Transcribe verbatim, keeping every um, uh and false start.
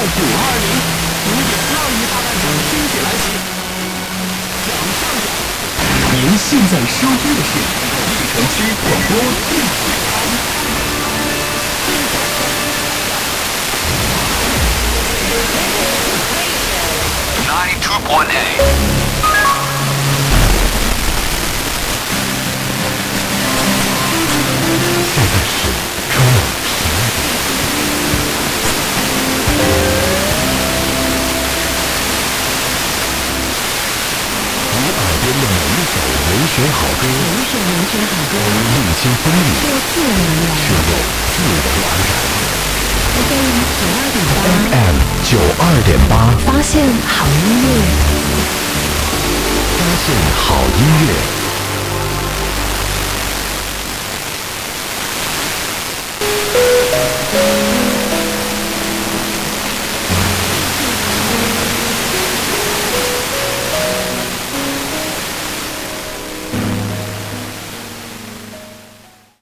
五二零，五点二亿大半场惊喜来袭，掌上扬。您现在收听的是冀城区广播电视台。 ninety-two point eight。 现在是中午十二点。你耳边的每一首文选好歌， 每一首文选好歌， 历经风雨， 却自然而然， 却又自然而然。 F M 九二点八 F M 九二点八， 发现好音乐， 发现好音乐。